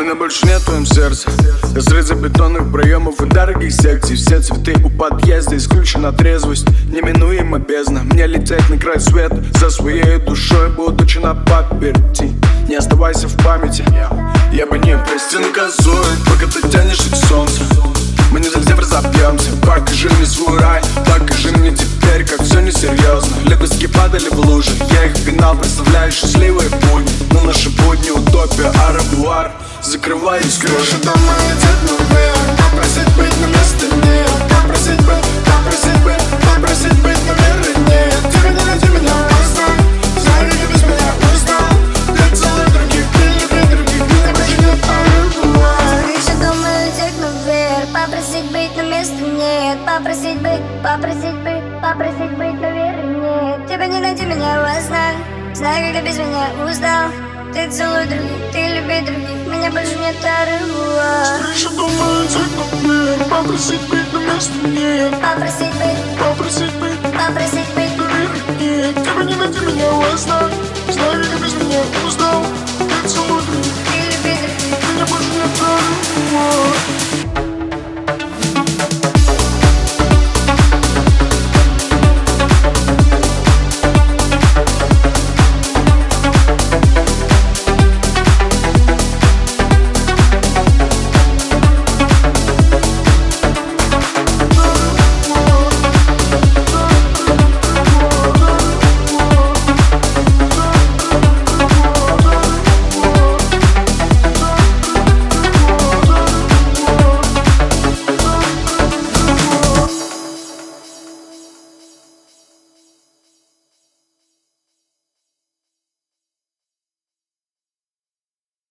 Меня больше нет в твоем сердце. Я среза бетонных проемов и дорогих секций. Все цветы у подъезда, исключена трезвость, неминуема бездна. Мне лететь на край света, за своей душой будучи на паперти. Не оставайся в памяти, я бы не простил наказует, пока ты тянешься к солнцу. Мы не совсем разобьемся. Покажи мне свой рай, покажи мне теперь, как все несерьезно. Лепестки падали в лужи, я их пинал, представляю счастливые будни. Но наши будни утопия, арабуар, закрывай и скрой. Крыша дома идет наверх, попросить быть на месте нет. Попросить быть на веры нет. Тебе не найти меня поздно, знаю, ты без меня устал. Ты целый других, ты люби других, меня больше нет арабуар. Крыша дома идет наверх, попросить быть на месте нет. Попросить быть на веры нет. Тебе не найти меня во снах, знаю, как ты без меня устал. Ты целуй других, ты люби других, меня больше нет арабуар. Крыша дома идет наверх, попросить быть на месте нет. Попросить быть на веры нет. Тебе не найти меня во снах.